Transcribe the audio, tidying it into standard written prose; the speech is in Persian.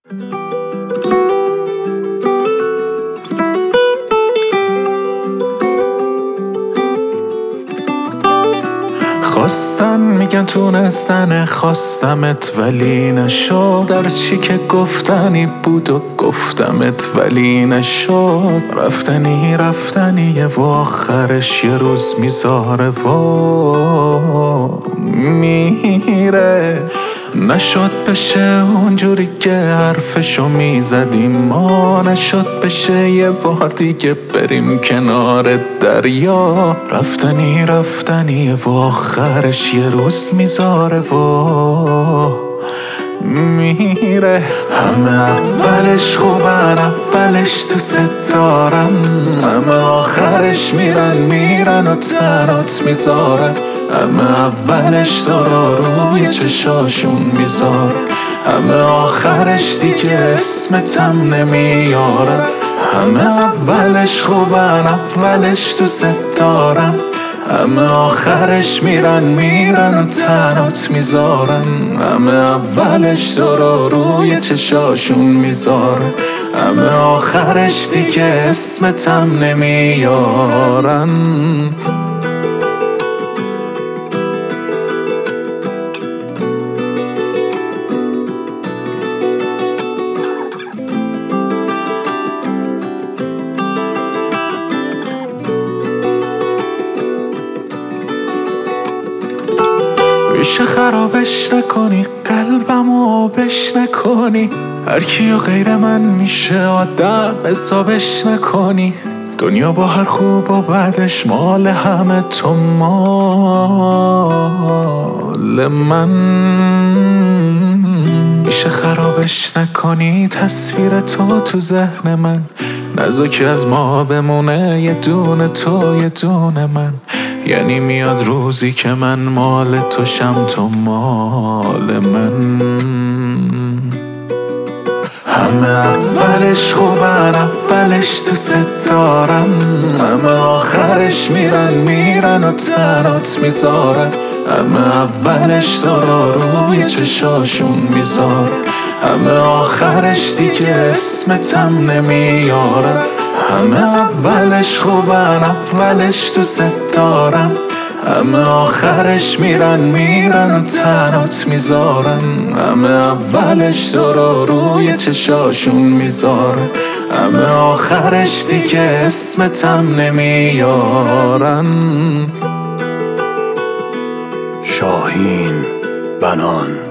خواستن میگن تونستن خواستمت ولی نشد، در چی که گفتنی بود و گفتمت ولی نشد. رفتنیه و آخرش یه روز میذاره و میره. نشد بشه اونجوری که حرفشو میزدیم ما، نشد بشه یه بار دیگه بریم کنار دریا. رفتنیه و آخرش یه روز میذاره و میره. همه اولش خوبن، اولش دوست دارم، همه آخرش میرن و تنات میذارن. همه اولش دارا روی چشاشون میذاره، همه آخرش دیگه اسمتم نمیارن. همه اولش خوبن، اولش دوست دارم، همه آخرش میرن و تنات میذارن. همه اولش دارا روی چشاشون میذاره، همه آخرش دیگه اسمتم نمیارن. میشه خرابش نکنی، قلبمو آبش نکنی، هر کیو غیر من میشه آدم حسابش نکنی. دنیا با هر خوب و بدش مال همه تو مال من. میشه خرابش نکنی تصویر تو ذهن من، نذار که از ما بمونه یه دونه تو یه دونه من. یعنی میاد روزی که من مال تو شم تو مال من. همه اولش خوبن، اولش دوست دارم، همه آخرش میرن و تنات میذارن. همه اولش دارا روی چشاشون میذاره، همه آخرش دیگه اسمتم نمیارن. همه اولش خوبن، اولش دوست دارم، همه آخرش میرن و تنات میذارن. همه اولش دارا روی چشاشون میذاره، همه آخرش دیگه اسمتم نمیارن. شاهین بنان